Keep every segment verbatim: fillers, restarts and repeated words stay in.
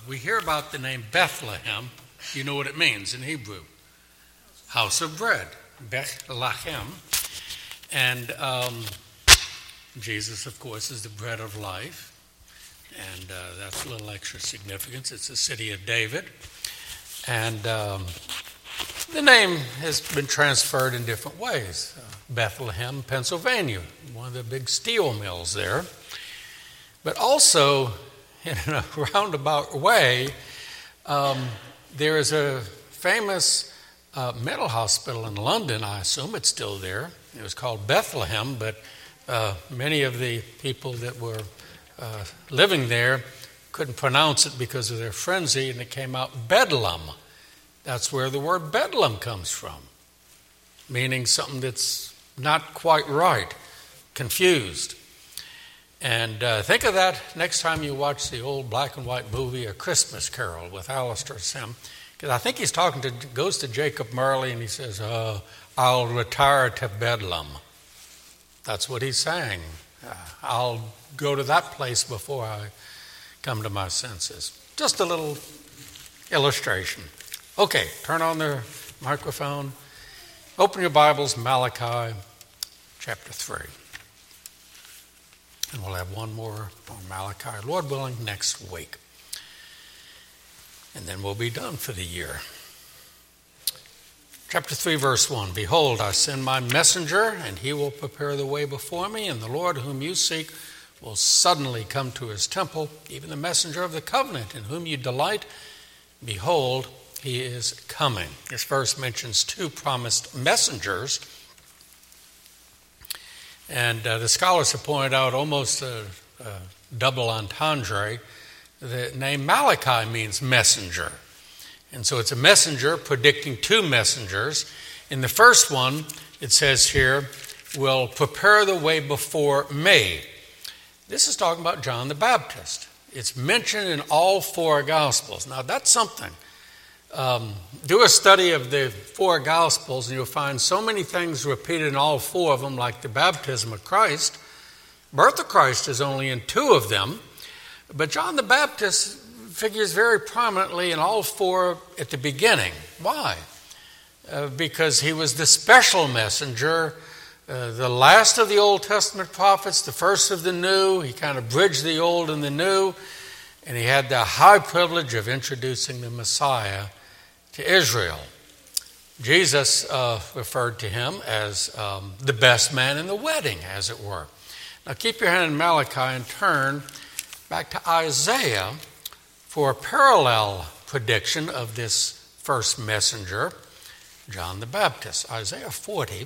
we hear about the name Bethlehem. You know what it means in Hebrew. House of bread. Bethlehem. And um, Jesus, of course, is the bread of life. And uh, that's a little extra significance. It's the city of David. And um, the name has been transferred in different ways. Uh, Bethlehem, Pennsylvania, one of the big steel mills there. But also, in a roundabout way, um, there is a famous uh, mental hospital in London. I assume it's still there. It was called Bethlehem, but uh, many of the people that were uh, living there couldn't pronounce it because of their frenzy, and it came out Bedlam. That's where the word Bedlam comes from, meaning something that's not quite right, confused. And uh, think of that next time you watch the old black and white movie, A Christmas Carol, with Alistair Sim. Because I think he's talking to, goes to Jacob Marley, and he says, uh, I'll retire to Bedlam. That's what he's saying. Uh, I'll go to that place before I come to my senses. Just a little illustration. Okay, turn on the microphone. Open your Bibles, Malachi chapter three. And we'll have one more on Malachi, Lord willing, next week. And then we'll be done for the year. Chapter three, verse one. Behold, I send my messenger, and he will prepare the way before me, and the Lord whom you seek will suddenly come to his temple, even the messenger of the covenant in whom you delight. Behold, he is coming. This verse mentions two promised messengers. And uh, the scholars have pointed out almost a, a double entendre. The name Malachi means messenger. And so it's a messenger predicting two messengers. In the first one, it says here, will prepare the way before me. This is talking about John the Baptist. It's mentioned in all four Gospels. Now, that's something. Um, do a study of the four Gospels, and you'll find so many things repeated in all four of them, like the baptism of Christ. Birth of Christ is only in two of them, but John the Baptist figures very prominently in all four at the beginning. Why? Uh, because he was the special messenger, uh, the last of the Old Testament prophets, the first of the new. He kind of bridged the old and the new, and he had the high privilege of introducing the Messiah to Israel. Jesus uh, referred to him as um, the best man in the wedding, as it were. Now keep your hand in Malachi and turn back to Isaiah for a parallel prediction of this first messenger, John the Baptist. Isaiah forty.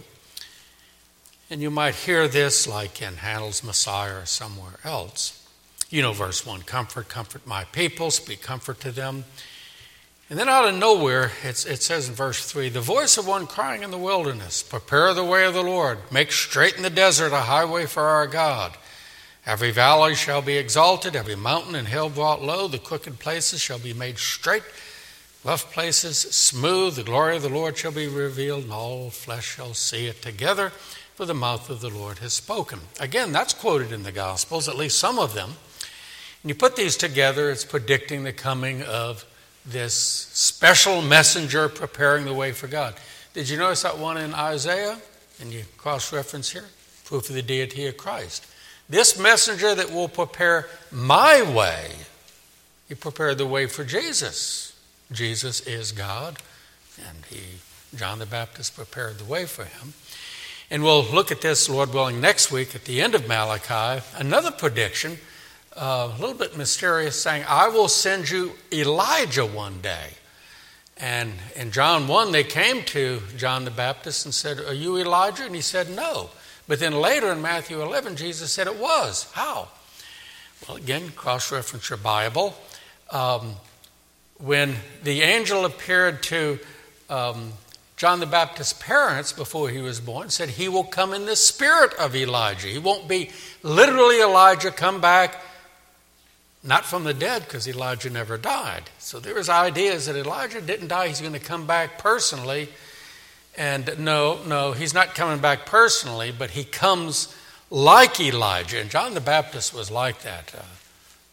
And you might hear this like in Handel's Messiah or somewhere else. You know verse one, comfort, comfort my people, speak comfort to them. And then out of nowhere, it's, it says in verse three, the voice of one crying in the wilderness, prepare the way of the Lord, make straight in the desert a highway for our God. Every valley shall be exalted, every mountain and hill brought low, the crooked places shall be made straight, rough places smooth, the glory of the Lord shall be revealed, and all flesh shall see it together, for the mouth of the Lord has spoken. Again, that's quoted in the Gospels, at least some of them. And you put these together, it's predicting the coming of this special messenger preparing the way for God. Did you notice that one in Isaiah? And you cross-reference here, proof of the deity of Christ. This messenger that will prepare my way, he prepared the way for Jesus. Jesus is God, and he, John the Baptist, prepared the way for him. And we'll look at this, Lord willing, next week at the end of Malachi, another prediction, uh, a little bit mysterious, saying, I will send you Elijah one day. And in John one, they came to John the Baptist and said, are you Elijah? And he said, no. But then later in Matthew eleven, Jesus said it was. How? Well, again, cross-reference your Bible. Um, when the angel appeared to um, John the Baptist's parents before he was born, said he will come in the spirit of Elijah. He won't be literally Elijah, come back, not from the dead, because Elijah never died. So there was ideas that Elijah didn't die. He's going to come back personally. And no, no, he's not coming back personally, but he comes like Elijah. And John the Baptist was like that. Uh,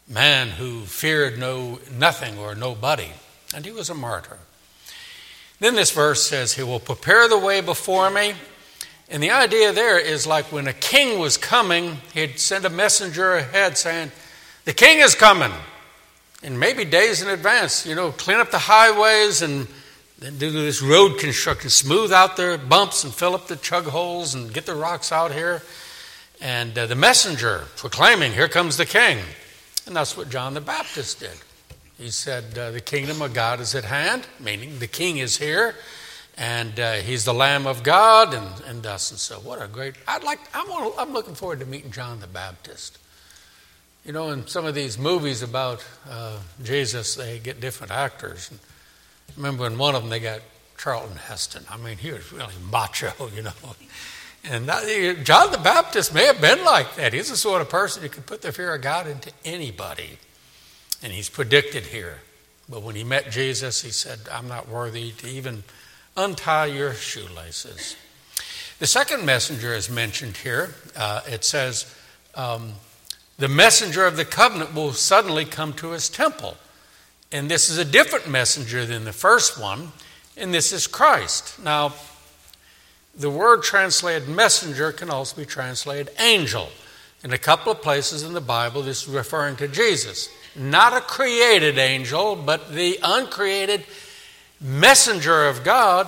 man who feared no nothing or nobody, and he was a martyr. Then this verse says, he will prepare the way before me. And the idea there is like when a king was coming, he'd send a messenger ahead saying, the king is coming. And maybe days in advance, you know, clean up the highways and then do this road construction, smooth out the bumps and fill up the chug holes and get the rocks out here. And uh, the messenger proclaiming, here comes the king. And that's what John the Baptist did. He said, uh, the kingdom of God is at hand, meaning the king is here, and uh, he's the Lamb of God, and, and thus and so. What a great, I'd like, I'm, I'm looking forward to meeting John the Baptist. You know, in some of these movies about uh, Jesus, they get different actors. And I remember in one of them, they got Charlton Heston. I mean, he was really macho, you know. And that, John the Baptist may have been like that. He's the sort of person who could put the fear of God into anybody. And he's predicted here. But when he met Jesus, he said, I'm not worthy to even untie your shoelaces. The second messenger is mentioned here. Uh, it says, um, the messenger of the covenant will suddenly come to his temple. And this is a different messenger than the first one. And this is Christ. Now, the word translated messenger can also be translated angel. In a couple of places in the Bible, this is referring to Jesus. Not a created angel, but the uncreated messenger of God.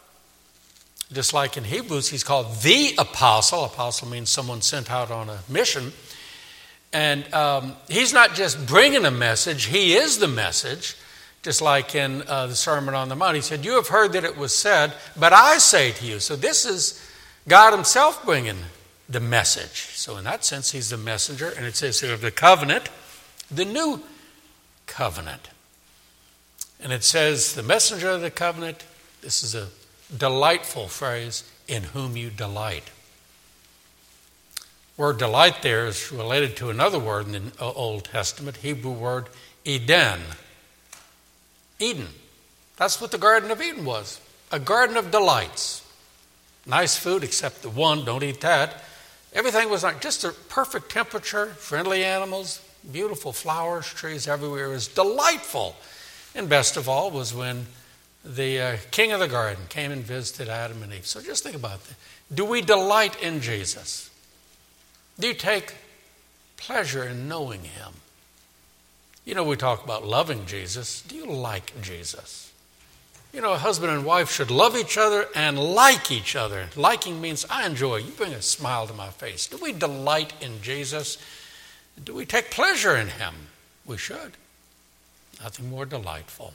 Just like in Hebrews, he's called the apostle. Apostle means someone sent out on a mission. And um, he's not just bringing a message, he is the message. Just like in uh, the Sermon on the Mount, he said, you have heard that it was said, but I say to you. So this is God himself bringing the message. So in that sense, he's the messenger. And it says here of the covenant, the new covenant. And it says, the messenger of the covenant, this is a delightful phrase, in whom you delight. Word delight there is related to another word in the Old Testament, Hebrew word Eden. Eden. That's what the Garden of Eden was. A garden of delights. Nice food except the one, don't eat that. Everything was like just a perfect temperature, friendly animals, beautiful flowers, trees everywhere. It was delightful. And best of all was when the uh, king of the garden came and visited Adam and Eve. So just think about that. Do we delight in Jesus? Do you take pleasure in knowing him? You know, we talk about loving Jesus. Do you like Jesus? You know, a husband and wife should love each other and like each other. Liking means I enjoy. You bring a smile to my face. Do we delight in Jesus? Do we take pleasure in him? We should. Nothing more delightful.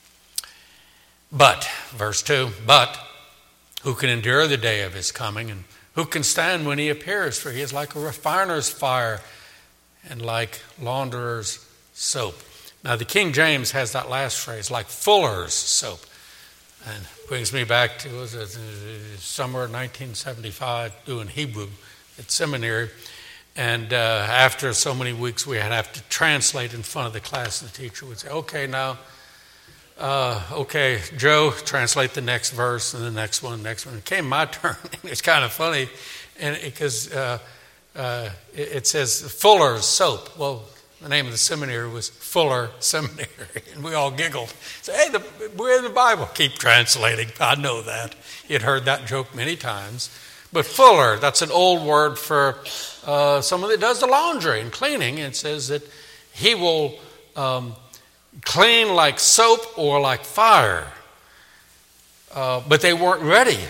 But, verse two, but who can endure the day of his coming, and who can stand when he appears? For he is like a refiner's fire and like launderer's soap. Now, the King James has that last phrase, like fuller's soap. And brings me back to was it, summer nineteen seventy-five doing Hebrew at seminary. And uh, after so many weeks, we had to have to translate in front of the class. And the teacher would say, okay, now, uh, okay, Joe, translate the next verse and the next one, the next one. It came my turn. And it's kind of funny and because uh, uh, it, it says Fuller's soap. Well, the name of the seminary was Fuller Seminary. And we all giggled. So, hey, the, we're in the Bible. Keep translating. I know that. You'd heard that joke many times. But Fuller, that's an old word for uh, someone that does the laundry and cleaning. It says that he will um, clean like soap or like fire. Uh, but they weren't ready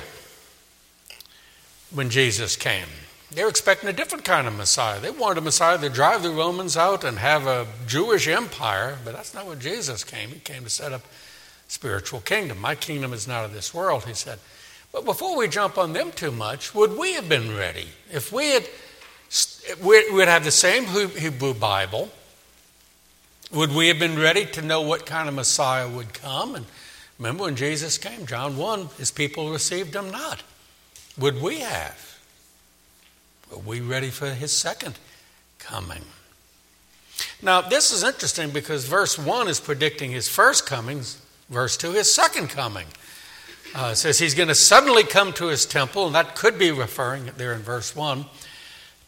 when Jesus came. They were expecting a different kind of Messiah. They wanted a Messiah to drive the Romans out and have a Jewish empire, but that's not what Jesus came. He came to set up a spiritual kingdom. My kingdom is not of this world, he said. But before we jump on them too much, would we have been ready? If we had, we'd have the same Hebrew Bible, would we have been ready to know what kind of Messiah would come? And remember when Jesus came, John one, his people received him not. Would we have? Are we ready for his second coming? Now, this is interesting because verse one is predicting his first coming, verse two, his second coming. Uh, it says he's going to suddenly come to his temple, and that could be referring there in verse one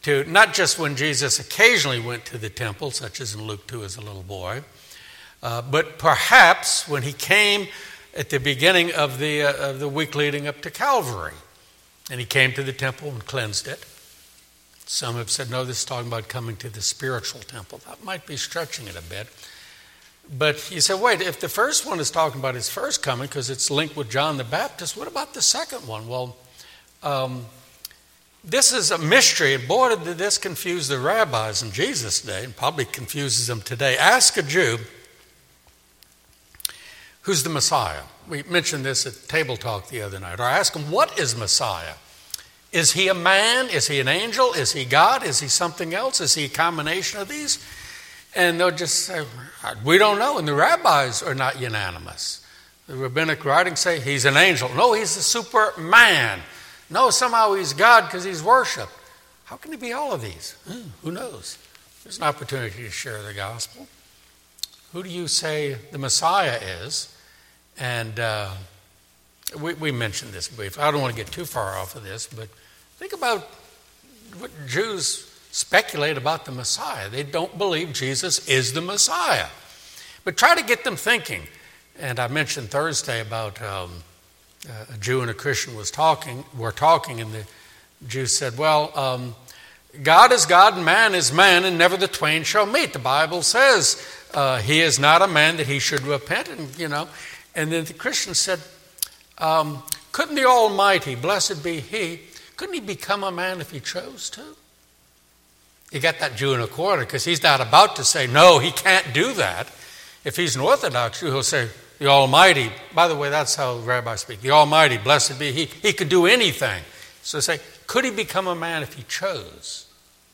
to not just when Jesus occasionally went to the temple, such as in Luke two as a little boy, uh, but perhaps when he came at the beginning of the, uh, of the week leading up to Calvary. And he came to the temple and cleansed it. Some have said, no, this is talking about coming to the spiritual temple. That might be stretching it a bit. But you say, wait, if the first one is talking about his first coming, because it's linked with John the Baptist, what about the second one? Well, um, this is a mystery, and boy, did this confuse the rabbis in Jesus' day, and probably confuses them today. Ask a Jew, who's the Messiah? We mentioned this at Table Talk the other night. Or ask him, what is Messiah? Is he a man? Is he an angel? Is he God? Is he something else? Is he a combination of these? And they'll just say, we don't know. And the rabbis are not unanimous. The rabbinic writings say he's an angel. No, he's the Superman. No, somehow he's God because he's worshipped. How can he be all of these? Hmm, who knows? There's an opportunity to share the gospel. Who do you say the Messiah is? And uh, we, we mentioned this briefly. I don't want to get too far off of this, but think about what Jews speculate about the Messiah. They don't believe Jesus is the Messiah. But try to get them thinking. And I mentioned Thursday about um, a Jew and a Christian was talking, were talking, and the Jew said, well, um, God is God and man is man, and never the twain shall meet. The Bible says uh, he is not a man that he should repent, and you know. And then the Christian said, um, couldn't the Almighty, blessed be he, couldn't he become a man if he chose to? You got that Jew in a corner because he's not about to say, no, he can't do that. If he's an Orthodox Jew, he'll say, the Almighty, by the way, that's how rabbis speak, the Almighty, blessed be he, he could do anything. So say, could he become a man if he chose?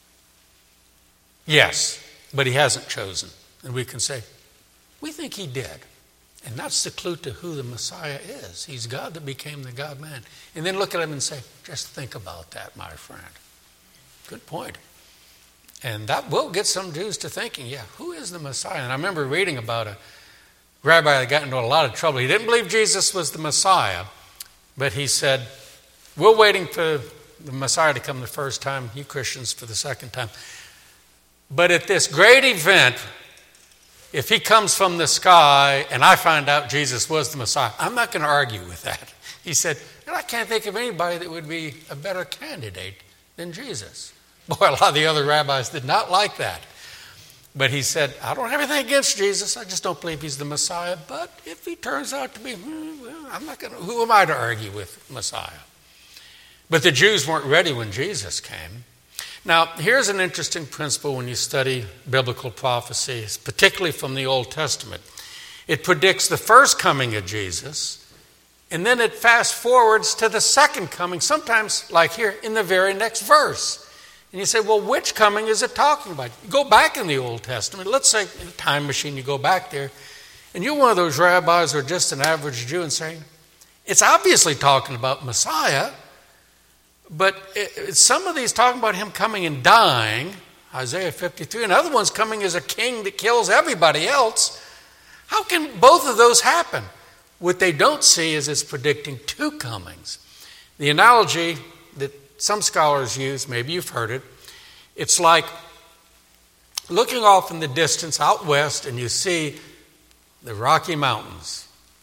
Yes, but he hasn't chosen. And we can say, we think he did. And that's the clue to who the Messiah is. He's God that became the God-man. And then look at him and say, just think about that, my friend. Good point. And that will get some Jews to thinking, yeah, who is the Messiah? And I remember reading about a rabbi that got into a lot of trouble. He didn't believe Jesus was the Messiah, but he said, we're waiting for the Messiah to come the first time, you Christians for the second time. But at this great event, if he comes from the sky and I find out Jesus was the Messiah, I'm not going to argue with that. He said, and I can't think of anybody that would be a better candidate than Jesus. Boy, a lot of the other rabbis did not like that. But he said, I don't have anything against Jesus. I just don't believe he's the Messiah. But if he turns out to be, well, I'm not going to, who am I to argue with Messiah? But the Jews weren't ready when Jesus came. Now, here's an interesting principle when you study biblical prophecy, particularly from the Old Testament. It predicts the first coming of Jesus, and then it fast forwards to the second coming, sometimes like here in the very next verse. And you say, well, which coming is it talking about? You go back in the Old Testament. Let's say in a time machine, you go back there, and you're one of those rabbis or just an average Jew and say, it's obviously talking about Messiah, but it, some of these talking about him coming and dying, Isaiah fifty-three, and other ones coming as a king that kills everybody else. How can both of those happen? What they don't see is it's predicting two comings. The analogy that some scholars use, maybe you've heard it, it's like looking off in the distance out west and you see the Rocky Mountains.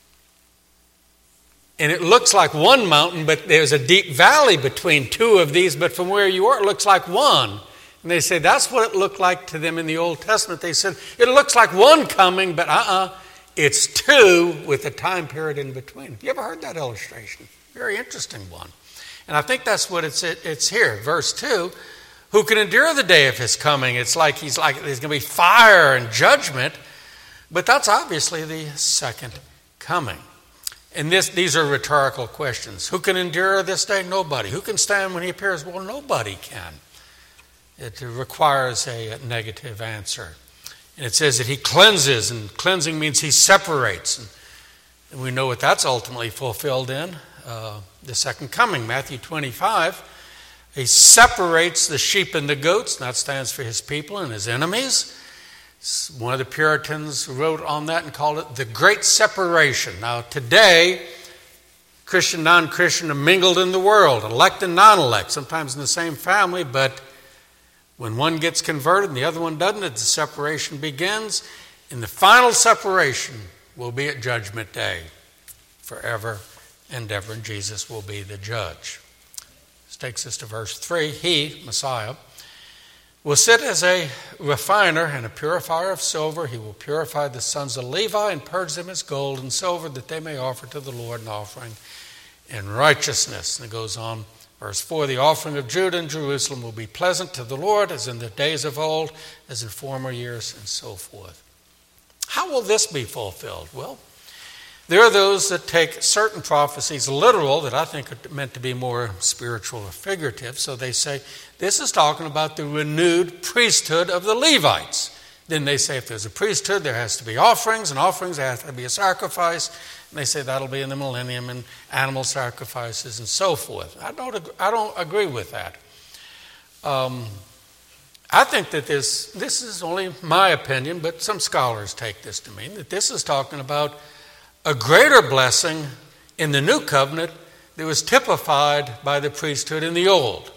And it looks like one mountain, but there's a deep valley between two of these, but from where you are, it looks like one. And they say that's what it looked like to them in the Old Testament. They said, it looks like one coming, but uh-uh, it's two with a time period in between. Have you ever heard that illustration? Very interesting one. And I think that's what it's it's here. Verse two, who can endure the day of his coming? It's like he's like there's going to be fire and judgment, but that's obviously the second coming. And this, these are rhetorical questions. Who can endure this day? Nobody. Who can stand when he appears? Well, nobody can. It requires a negative answer. And it says that he cleanses, and cleansing means he separates. And, and we know what that's ultimately fulfilled in uh, the second coming. Matthew twenty-five, he separates the sheep and the goats, and that stands for his people and his enemies. One of the Puritans wrote on that and called it the Great Separation. Now today, Christian, non-Christian are mingled in the world, elect and non-elect, sometimes in the same family, but When one gets converted and the other one doesn't, the separation begins. And the final separation will be at Judgment Day, forever and ever. And Jesus will be the judge. This takes us to verse three. He, Messiah, will sit as a refiner and a purifier of silver. He will purify the sons of Levi and purge them as gold and silver, that they may offer to the Lord an offering in righteousness. And it goes on, verse four, the offering of Judah and Jerusalem will be pleasant to the Lord, as in the days of old, as in former years, and so forth. How will this be fulfilled? Well, there are those that take certain prophecies literal that I think are meant to be more spiritual or figurative. So they say, this is talking about the renewed priesthood of the Levites. Then they say if there's a priesthood, there has to be offerings, and offerings, there has to be a sacrifice. And they say that'll be in the millennium, and animal sacrifices and so forth. I don't, I don't agree with that. Um, I think that this, this is only my opinion, but some scholars take this to mean that this is talking about a greater blessing in the new covenant that was typified by the priesthood in the old.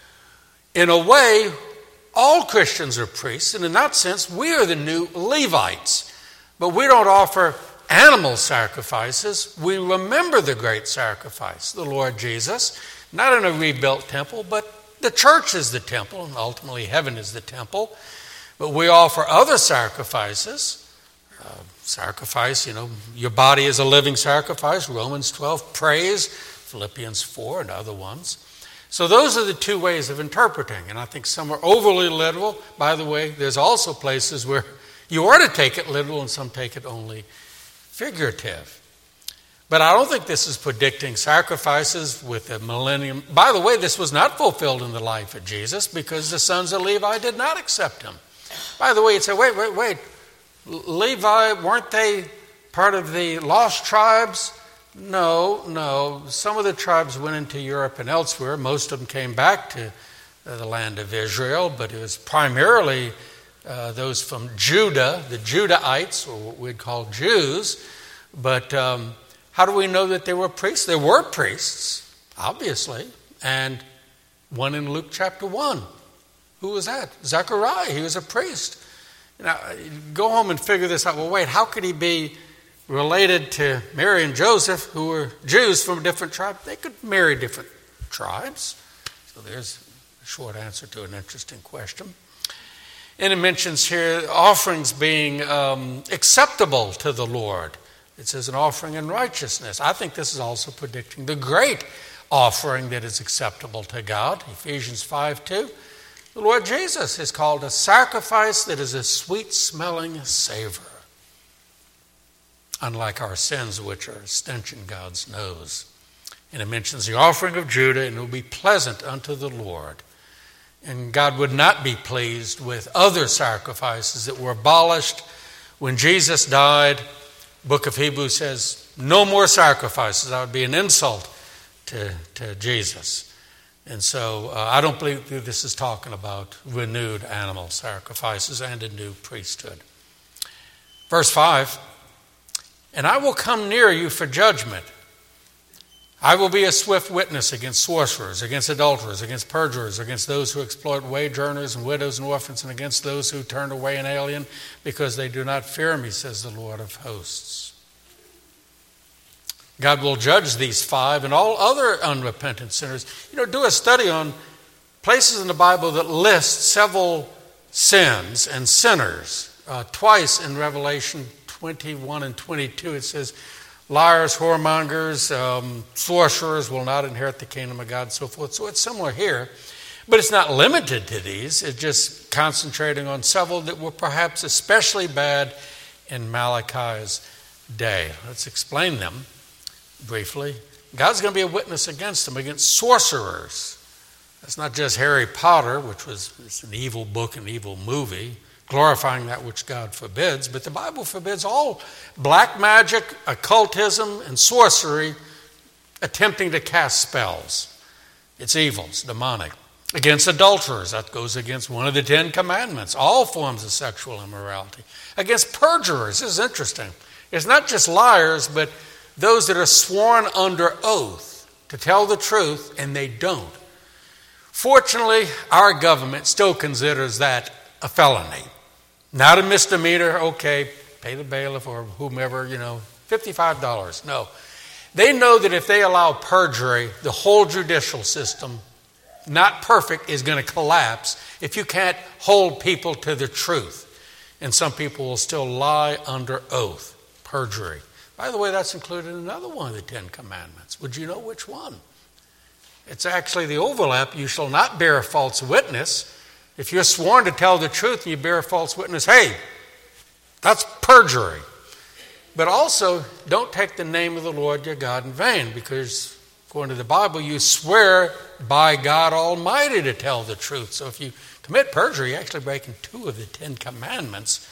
In a way, all Christians are priests, and in that sense, we are the new Levites. But we don't offer animal sacrifices. We remember the great sacrifice, the Lord Jesus, not in a rebuilt temple, but the church is the temple, and ultimately heaven is the temple. But we offer other sacrifices. Uh, sacrifice, you know, your body is a living sacrifice, Romans twelve, praise, Philippians four, and other ones. So those are the two ways of interpreting, and I think some are overly literal. By the way, there's also places where you are to take it literal and some take it only figurative. But I don't think this is predicting sacrifices with the millennium. By the way, this was not fulfilled in the life of Jesus because the sons of Levi did not accept him. By the way, you'd say, wait, wait, wait. Levi, weren't they part of the lost tribes? No, no. Some of the tribes went into Europe and elsewhere. Most of them came back to the land of Israel, but it was primarily uh, those from Judah, the Judahites, or what we'd call Jews. But um, how do we know that they were priests? There were priests, obviously, and one in Luke chapter one. Who was that? Zechariah. He was a priest. Now, go home and figure this out. Well, wait, how could he be related to Mary and Joseph, who were Jews from a different tribe? They could marry different tribes. So there's a short answer to an interesting question. And it mentions here offerings being um, acceptable to the Lord. It says an offering in righteousness. I think this is also predicting the great offering that is acceptable to God. Ephesians five two. The Lord Jesus is called a sacrifice that is a sweet-smelling savor, unlike our sins, which are a stench in God's nose. And it mentions the offering of Judah, and it will be pleasant unto the Lord. And God would not be pleased with other sacrifices that were abolished when Jesus died. The book of Hebrews says, no more sacrifices. That would be an insult to, to Jesus. And so uh, I don't believe this is talking about renewed animal sacrifices and a new priesthood. Verse five, and I will come near you for judgment. I will be a swift witness against sorcerers, against adulterers, against perjurers, against those who exploit wage earners and widows and orphans, and against those who turn away an alien because they do not fear me, says the Lord of hosts. God will judge these five and all other unrepentant sinners. You know, do a study on places in the Bible that list several sins and sinners. Uh, twice in Revelation twenty-one and twenty-two it says, liars, whoremongers, um, sorcerers will not inherit the kingdom of God, and so forth. So it's similar here. But it's not limited to these. It's just concentrating on several that were perhaps especially bad in Malachi's day. Let's explain them briefly. God's going to be a witness against them, against sorcerers. That's not just Harry Potter, which was it's an evil book, an evil movie, glorifying that which God forbids, but the Bible forbids all black magic, occultism, and sorcery attempting to cast spells. It's evil, it's demonic. Against adulterers, that goes against one of the Ten Commandments, all forms of sexual immorality. Against perjurers, this is interesting. It's not just liars, but those that are sworn under oath to tell the truth and they don't. Fortunately, our government still considers that a felony. Not a misdemeanor, okay, pay the bailiff or whomever, you know, fifty-five dollars. No. They know that if they allow perjury, the whole judicial system, not perfect, is going to collapse if you can't hold people to the truth. And some people will still lie under oath, perjury. By the way, that's included in another one of the Ten Commandments. Would you know which one? It's actually the overlap. You shall not bear false witness. If you're sworn to tell the truth and you bear false witness, hey, that's perjury. But also, don't take the name of the Lord your God in vain, because according to the Bible, you swear by God Almighty to tell the truth. So if you commit perjury, you're actually breaking two of the Ten Commandments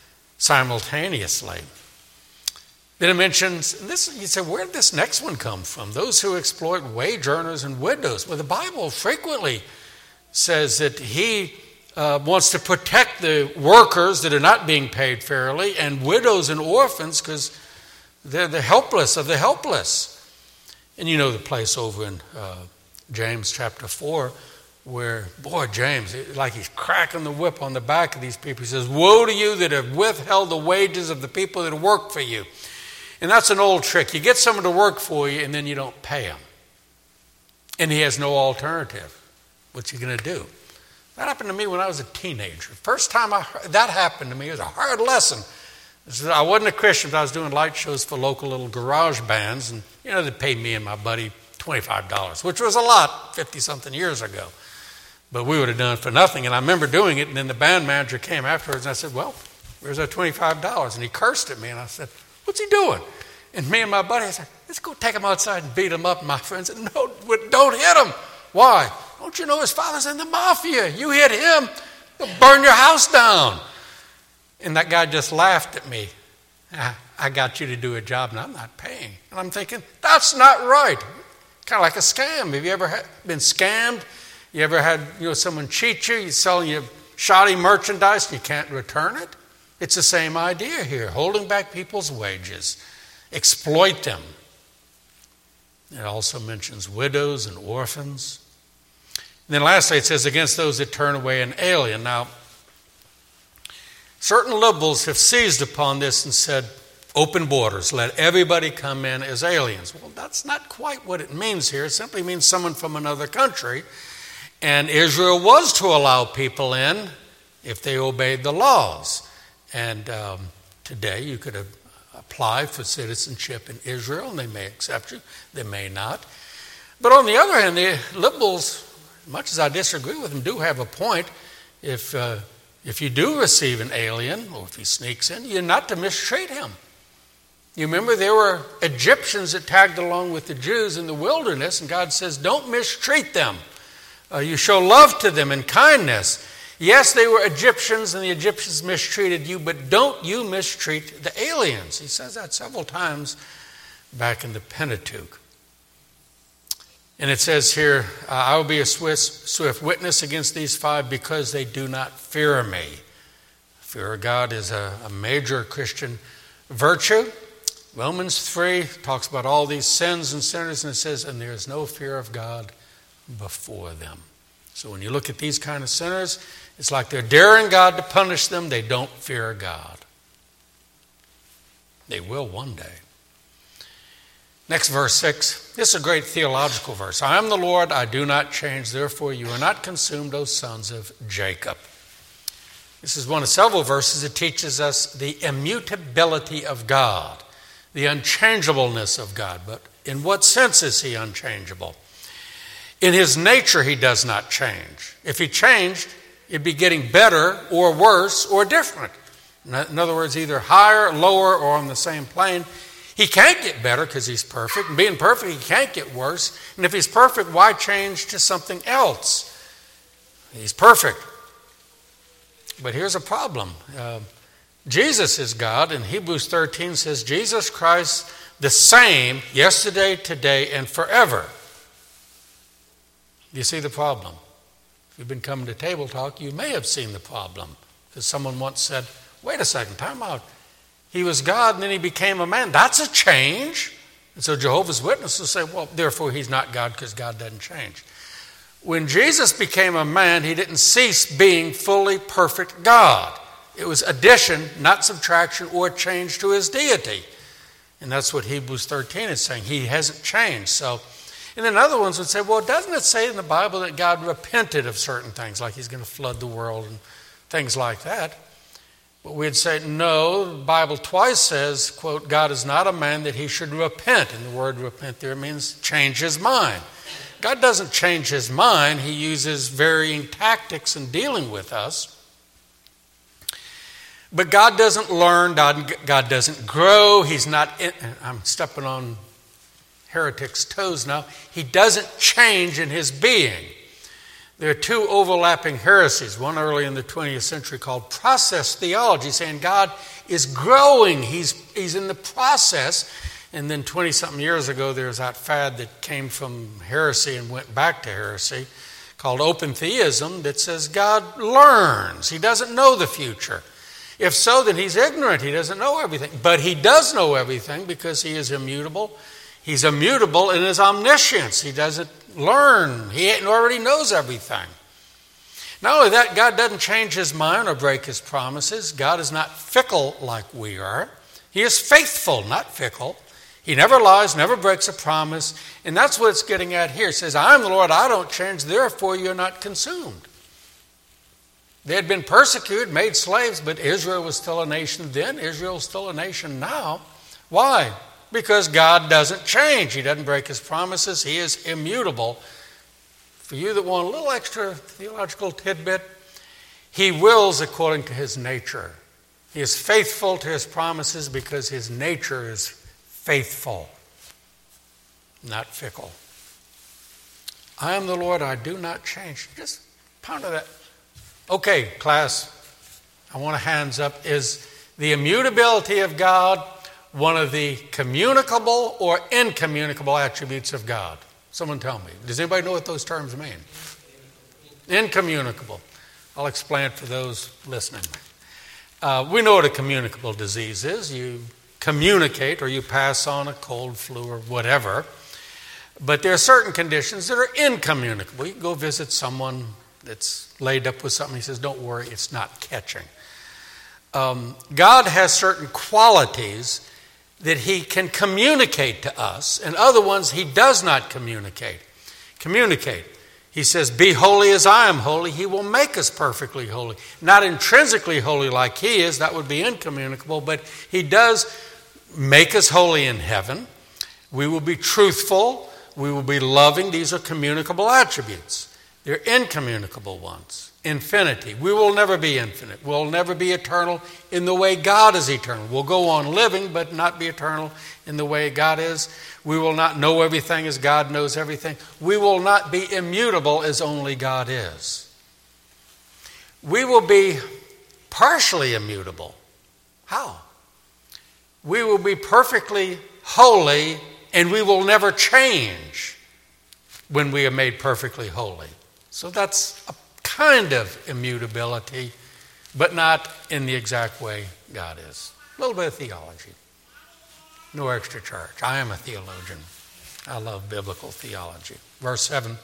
simultaneously. Then it mentions, this. You say, where did this next one come from? Those who exploit wage earners and widows. Well, the Bible frequently says that he uh, wants to protect the workers that are not being paid fairly, and widows and orphans, because they're the helpless of the helpless. And you know the place over in uh, James chapter four, where, boy, James, like he's cracking the whip on the back of these people. He says, woe to you that have withheld the wages of the people that work for you. And that's an old trick. You get someone to work for you and then you don't pay him. And he has no alternative. What's he going to do? That happened to me when I was a teenager. First time I heard, that happened to me, it was a hard lesson. I wasn't a Christian, but I was doing light shows for local little garage bands. And, you know, they paid me and my buddy twenty-five dollars, which was a lot fifty-something years ago. But we would have done it for nothing. And I remember doing it, and then the band manager came afterwards, and I said, well, where's that twenty-five dollars? And he cursed at me, and I said, what's he doing? And me and my buddy, I said, let's go take him outside and beat him up. And my friend said, no, don't hit him. Why? Don't you know his father's in the mafia? You hit him, he'll burn your house down. And that guy just laughed at me. I got you to do a job and I'm not paying. And I'm thinking, that's not right. Kind of like a scam. Have you ever been scammed? You ever had you know someone cheat you? You're selling you shoddy merchandise and you can't return it? It's the same idea here. Holding back people's wages. Exploit them. It also mentions widows and orphans. And then lastly, it says, against those that turn away an alien. Now, certain liberals have seized upon this and said, open borders, let everybody come in as aliens. Well, that's not quite what it means here. It simply means someone from another country. And Israel was to allow people in if they obeyed the laws. And um, today you could apply for citizenship in Israel, and they may accept you, they may not. But on the other hand, the liberals, much as I disagree with them, do have a point. If uh, if you do receive an alien, or if he sneaks in, you're not to mistreat him. You remember there were Egyptians that tagged along with the Jews in the wilderness, and God says, don't mistreat them. Uh, you show love to them and kindness. Yes, they were Egyptians, and the Egyptians mistreated you, but don't you mistreat the aliens. He says that several times back in the Pentateuch. And it says here, uh, I will be a swift, swift witness against these five because they do not fear me. Fear of God is a, a major Christian virtue. Romans three talks about all these sins and sinners, and it says, and there is no fear of God before them. So when you look at these kind of sinners, it's like they're daring God to punish them. They don't fear God. They will one day. Next, verse six. This is a great theological verse. I am the Lord, I do not change. Therefore, you are not consumed, O sons of Jacob. This is one of several verses that teaches us the immutability of God, the unchangeableness of God. But in what sense is he unchangeable? In his nature, he does not change. If he changed, it'd be getting better or worse or different. In other words, either higher, lower, or on the same plane. He can't get better because he's perfect. And being perfect, he can't get worse. And if he's perfect, why change to something else? He's perfect. But here's a problem. Uh, Jesus is God, and Hebrews thirteen says, Jesus Christ the same yesterday, today, and forever. You see the problem? If you've been coming to Table Talk, you may have seen the problem. Because someone once said, wait a second, time out. He was God and then he became a man. That's a change. And so Jehovah's Witnesses say, well, therefore he's not God because God doesn't change. When Jesus became a man, he didn't cease being fully perfect God. It was addition, not subtraction or change to his deity. And that's what Hebrews thirteen is saying. He hasn't changed. So, and then other ones would say, well, doesn't it say in the Bible that God repented of certain things, like he's going to flood the world and things like that? But we'd say, no, the Bible twice says, quote, God is not a man that he should repent. And the word repent there means change his mind. God doesn't change his mind. He uses varying tactics in dealing with us. But God doesn't learn. God, God doesn't grow. He's not, in, I'm stepping on heretics' toes now. He doesn't change in his being. There are two overlapping heresies, one early in the twentieth century called process theology, saying God is growing. He's, he's in the process. And then twenty-something years ago, there was that fad that came from heresy and went back to heresy called open theism that says God learns. He doesn't know the future. If so, then he's ignorant. He doesn't know everything. But he does know everything because he is immutable. He's immutable in his omniscience. He doesn't learn. He already knows everything. Not only that, God doesn't change his mind or break his promises. God is not fickle like we are. He is faithful, not fickle. He never lies, never breaks a promise. And that's what it's getting at here. It says, I am the Lord, I don't change, therefore you're not consumed. They had been persecuted, made slaves, but Israel was still a nation then. Israel is still a nation now. Why? Because God doesn't change. He doesn't break his promises. He is immutable. For you that want a little extra theological tidbit, he wills according to his nature. He is faithful to his promises because his nature is faithful, not fickle. I am the Lord, I do not change. Just ponder that. Okay, class, I want a hands up. Is the immutability of God one of the communicable or incommunicable attributes of God? Someone tell me. Does anybody know what those terms mean? Incommunicable. I'll explain it for those listening. Uh, we know what a communicable disease is. You communicate or you pass on a cold, flu, or whatever. But there are certain conditions that are incommunicable. You can go visit someone that's laid up with something. He says, don't worry, it's not catching. Um, God has certain qualities that he can communicate to us, and other ones he does not communicate. Communicate. He says, be holy as I am holy. He will make us perfectly holy. Not intrinsically holy like he is. That would be incommunicable. But he does make us holy in heaven. We will be truthful. We will be loving. These are communicable attributes. They're incommunicable ones. Infinity. We will never be infinite. We'll never be eternal in the way God is eternal. We'll go on living, but not be eternal in the way God is. We will not know everything as God knows everything. We will not be immutable as only God is. We will be partially immutable. How? We will be perfectly holy, and we will never change when we are made perfectly holy. So that's a kind of immutability, but not in the exact way God is. A little bit of theology. No extra charge. I am a theologian. I love biblical theology. Verse seven.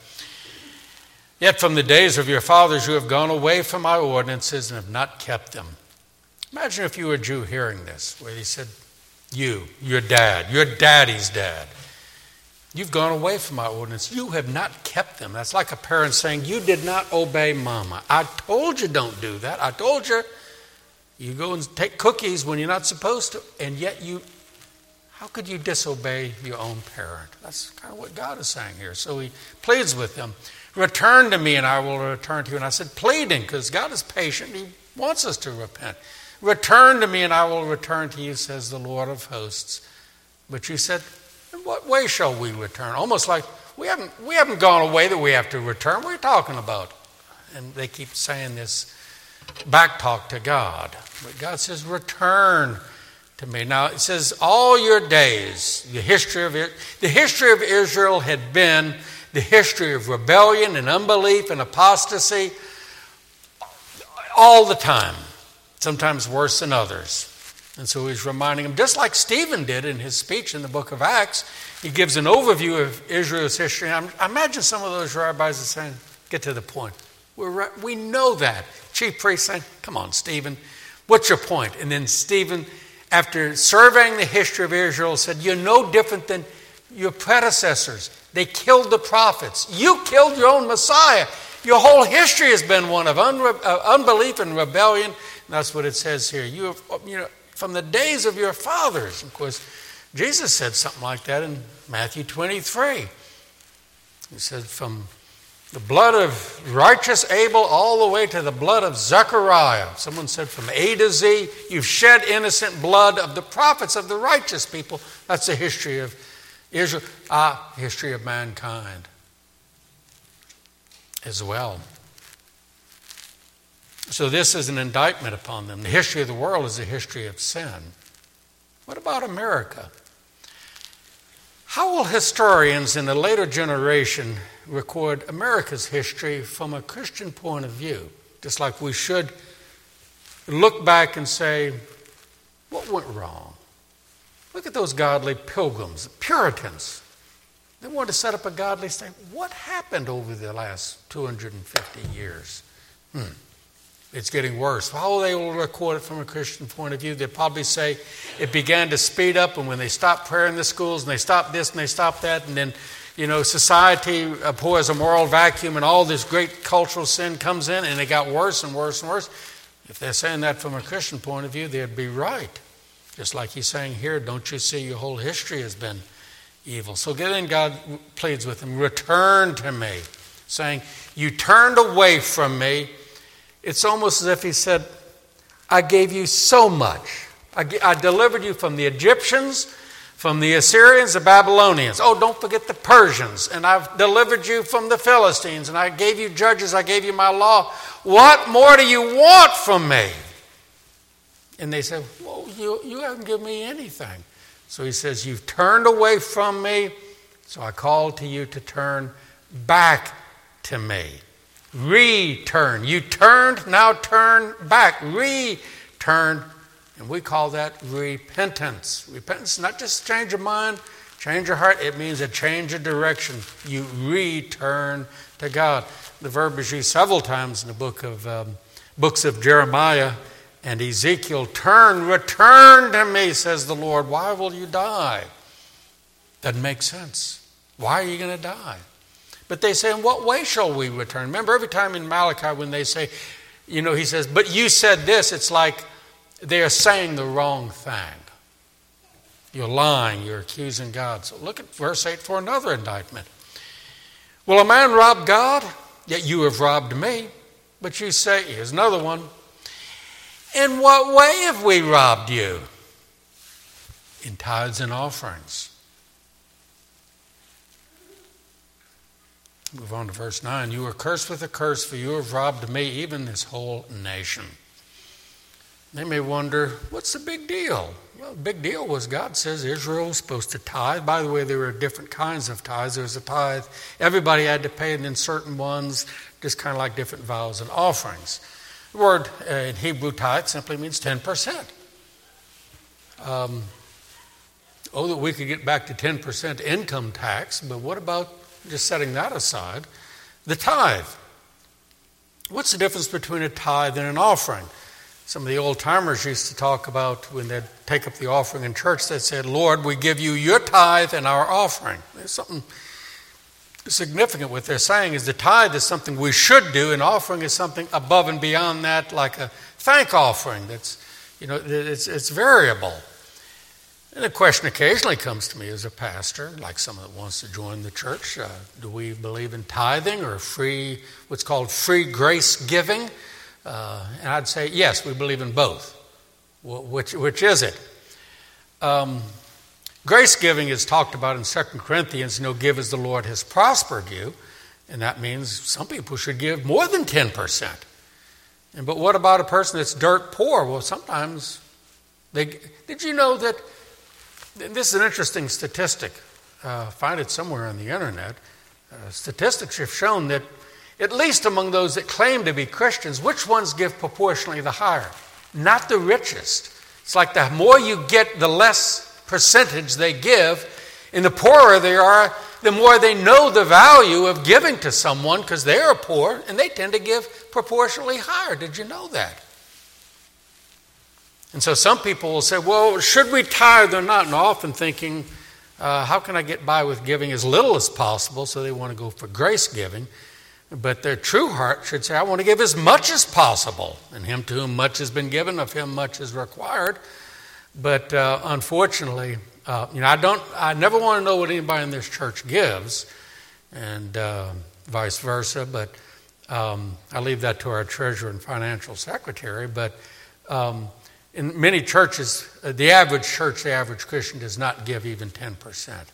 Yet from the days of your fathers you have gone away from my ordinances and have not kept them. Imagine if you were a Jew hearing this, where he said, you, your dad, your daddy's dad, you've gone away from my ordinance. You have not kept them. That's like a parent saying, you did not obey mama. I told you don't do that. I told you you go and take cookies when you're not supposed to. And yet you, how could you disobey your own parent? That's kind of what God is saying here. So he pleads with them, return to me and I will return to you. And I said pleading because God is patient. He wants us to repent. Return to me and I will return to you, says the Lord of hosts. But you said, in what way shall we return? Almost like we haven't we haven't gone away that we have to return. What are you talking about? And they keep saying this back talk to God. But God says, return to me. Now it says, all your days, the history of it, the history of Israel had been the history of rebellion and unbelief and apostasy all the time. Sometimes worse than others. And so he's reminding them, just like Stephen did in his speech in the book of Acts, he gives an overview of Israel's history. I imagine some of those rabbis are saying, get to the point. We're, we know that. Chief priest saying, come on, Stephen, what's your point? And then Stephen, after surveying the history of Israel, said, you're no different than your predecessors. They killed the prophets. You killed your own Messiah. Your whole history has been one of unre- uh, unbelief and rebellion. And that's what it says here. You have, you know, from the days of your fathers. Of course, Jesus said something like that in Matthew twenty-three. He said, from the blood of righteous Abel all the way to the blood of Zechariah. Someone said, from A to Z, you've shed innocent blood of the prophets of the righteous people. That's the history of Israel. Ah, history of mankind as well. So this is an indictment upon them. The history of the world is a history of sin. What about America? How will historians in a later generation record America's history from a Christian point of view? Just like we should look back and say, what went wrong? Look at those godly pilgrims, Puritans. They wanted to set up a godly state. What happened over the last two hundred fifty years? Hmm. It's getting worse. How will they record it from a Christian point of view? They'll probably say it began to speed up, and when they stopped prayer in the schools, and they stopped this, and they stopped that, and then, you know, society abhors a moral vacuum, and all this great cultural sin comes in, and it got worse and worse and worse. If they're saying that from a Christian point of view, they'd be right. Just like he's saying here, don't you see your whole history has been evil? So then God pleads with them, return to me, saying, you turned away from me. It's almost as if he said, I gave you so much. I, I delivered you from the Egyptians, from the Assyrians, the Babylonians. Oh, don't forget the Persians. And I've delivered you from the Philistines. And I gave you judges. I gave you my law. What more do you want from me? And they said, well, you, you haven't given me anything. So he says, you've turned away from me. So I call to you to turn back to me. Return. You turned, now turn back. Return. And we call that repentance. Repentance, not just change of mind, change of heart. It means a change of direction. You return to God. The verb is used several times in the book of um, books of Jeremiah and Ezekiel. Turn, return to me, says the Lord. Why will you die? Doesn't make sense. Why are you going to die? But they say, in what way shall we return? Remember, every time in Malachi when they say, you know, he says, but you said this, it's like they are saying the wrong thing. You're lying, you're accusing God. So look at verse eight for another indictment. Will a man rob God? Yet you have robbed me. But you say, here's another one. In what way have we robbed you? In tithes and offerings. Move on to verse nine. You are cursed with a curse, for you have robbed me, even this whole nation. They may wonder, what's the big deal? Well, the big deal was God says Israel was supposed to tithe. By the way, there were different kinds of tithes. There was a tithe everybody had to pay, and then certain ones, just kind of like different vows and offerings. The word uh, in Hebrew tithe simply means ten percent. Um, oh, that we could get back to ten percent income tax, but what about just setting that aside, the tithe? What's the difference between a tithe and an offering? Some of the old timers used to talk about when they'd take up the offering in church, they said, Lord, we give you your tithe and our offering. There's something significant. What they're saying is the tithe is something we should do, and offering is something above and beyond that, like a thank offering. That's, you know, it's, it's variable. And a question occasionally comes to me as a pastor, like someone that wants to join the church. Uh, do we believe in tithing or free, what's called free grace giving? Uh, and I'd say, yes, we believe in both. Well, which, which is it? Um, grace giving is talked about in Second Corinthians, you know, give as the Lord has prospered you. And that means some people should give more than ten percent. And, but what about a person that's dirt poor? Well, sometimes they, did you know that, this is an interesting statistic. Uh, find it somewhere on the internet. Uh, statistics have shown that at least among those that claim to be Christians, which ones give proportionally the higher? Not the richest. It's like the more you get, the less percentage they give. And the poorer they are, the more they know the value of giving to someone because they are poor and they tend to give proportionally higher. Did you know that? And so some people will say, well, should we tithe or not? And often thinking, uh, how can I get by with giving as little as possible? So they want to go for grace giving. But their true heart should say, I want to give as much as possible. And him to whom much has been given, of him much is required. But uh, unfortunately, uh, you know, I don't. I never want to know what anybody in this church gives, and uh, vice versa. But um, I leave that to our treasurer and financial secretary. But um, in many churches, uh, the average church, the average Christian does not give even ten percent.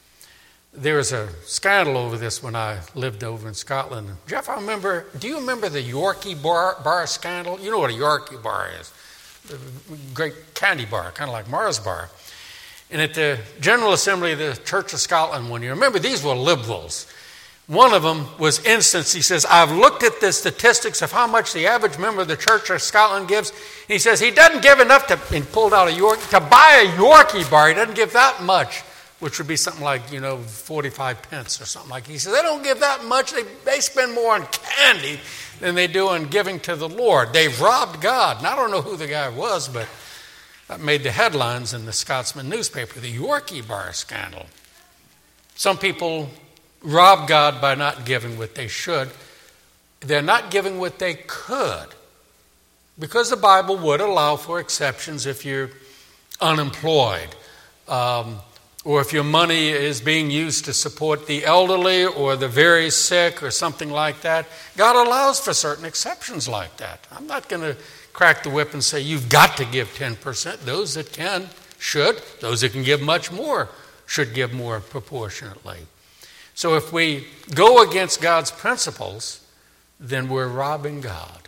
There was a scandal over this when I lived over in Scotland. Jeff, I remember, do you remember the Yorkie bar, bar scandal? You know what a Yorkie bar is. The great candy bar, kind of like Mars bar. And at the General Assembly of the Church of Scotland one year, remember these were liberals. One of them was instanced. He says, I've looked at the statistics of how much the average member of the Church of Scotland gives. He says he doesn't give enough to, and pulled out a York, to buy a Yorkie bar. He doesn't give that much, which would be something like, you know, forty-five pence or something like that. He says, they don't give that much. They, they spend more on candy than they do on giving to the Lord. They've robbed God. And I don't know who the guy was, but that made the headlines in the Scotsman newspaper, the Yorkie bar scandal. Some people rob God by not giving what they should. They're not giving what they could, because the Bible would allow for exceptions if you're unemployed, um, or if your money is being used to support the elderly or the very sick or something like that. God allows for certain exceptions like that. I'm not going to crack the whip and say you've got to give ten percent. Those that can should. Those that can give much more should give more proportionately. So if we go against God's principles, then we're robbing God.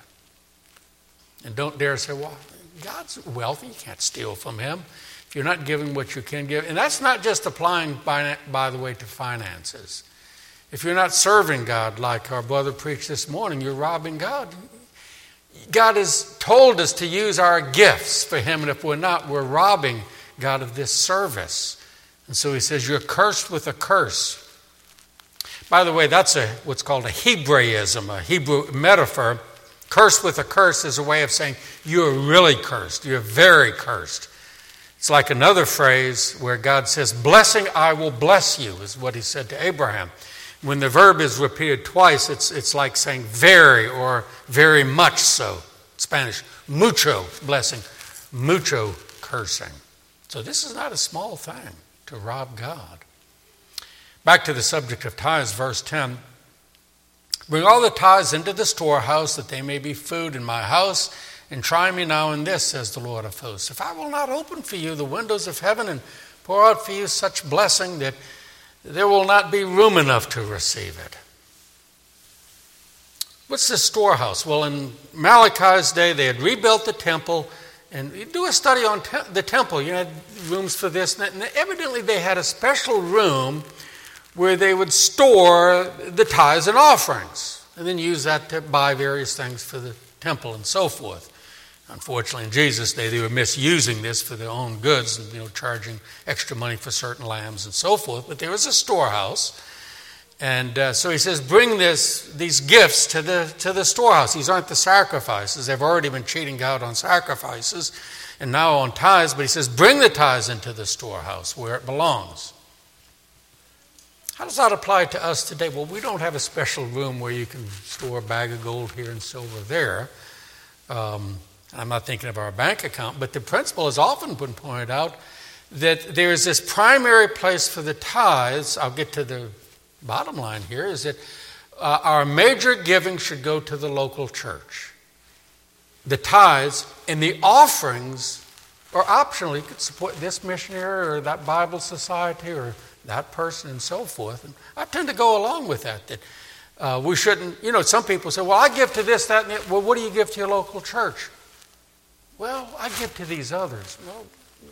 And don't dare say, well, God's wealthy. You can't steal from him. You're not giving what you can give. And that's not just applying, by, by the way, to finances. If you're not serving God like our brother preached this morning, you're robbing God. God has told us to use our gifts for him, and if we're not, we're robbing God of this service. And so he says, you're cursed with a curse. By the way, that's a what's called a Hebraism, a Hebrew metaphor. Cursed with a curse is a way of saying you're really cursed. You're very cursed. It's like another phrase where God says, blessing, I will bless you, is what he said to Abraham. When the verb is repeated twice, it's, it's like saying very or very much so. Spanish, mucho blessing, mucho cursing. So this is not a small thing to rob God. Back to the subject of tithes, verse ten. Bring all the tithes into the storehouse, that they may be food in my house. And try me now in this, says the Lord of hosts. If I will not open for you the windows of heaven and pour out for you such blessing that there will not be room enough to receive it. What's the storehouse? Well, in Malachi's day, they had rebuilt the temple. And you do a study on te- the temple. You had rooms for this. And evidently they had a special room where they would store the tithes and offerings. And then use that to buy various things for the temple and so forth. Unfortunately, in Jesus' day, they were misusing this for their own goods and, you know, charging extra money for certain lambs and so forth. But there was a storehouse. And uh, so he says, bring this, these gifts to the, to the storehouse. These aren't the sacrifices. They've already been cheating God on sacrifices and now on tithes. But he says, bring the tithes into the storehouse where it belongs. How does that apply to us today? Well, we don't have a special room where you can store a bag of gold here and silver there. Um, I'm not thinking of our bank account, but the principle has often been pointed out that there is this primary place for the tithes. I'll get to the bottom line here, is that uh, our major giving should go to the local church. The tithes and the offerings are optional. You could support this missionary or that Bible society or that person and so forth. And I tend to go along with that, that uh, we shouldn't, you know, some people say, well, I give to this, that, and that. Well, what do you give to your local church? Well, I give to these others. Well,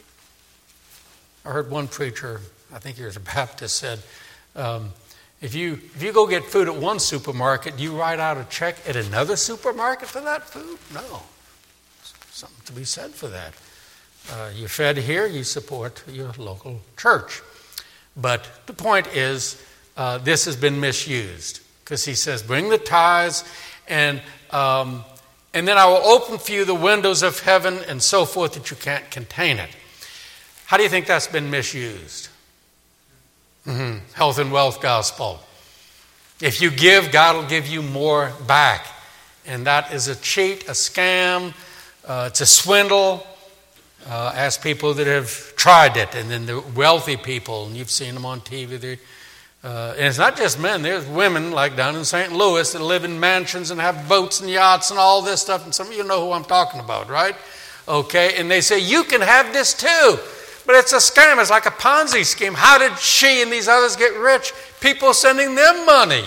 I heard one preacher, I think he was a Baptist, said, um, if you if you go get food at one supermarket, do you write out a check at another supermarket for that food? No. Something to be said for that. Uh, you're fed here, you support your local church. But the point is, uh, this has been misused. Because he says, bring the tithes, and um, and then I will open for you the windows of heaven and so forth that you can't contain it. How do you think that's been misused? Mm-hmm. Health and wealth gospel. If you give, God will give you more back. And that is a cheat, a scam, uh, it's a swindle. Uh, ask people that have tried it, and then the wealthy people, and you've seen them on T V. They, uh, and it's not just men. There's women like down in Saint Louis that live in mansions and have boats and yachts and all this stuff. And some of you know who I'm talking about, right? Okay, and they say, you can have this too. But it's a scam. It's like a Ponzi scheme. How did she and these others get rich? People sending them money.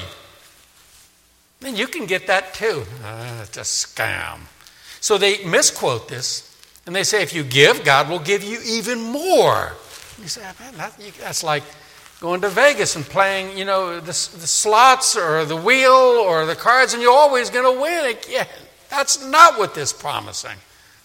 And you can get that too. Uh, it's a scam. So they misquote this, and they say, if you give, God will give you even more. You say, man, that, you, that's like going to Vegas and playing, you know, the, the slots or the wheel or the cards, and you're always going to win. Yeah, that's not what this is promising.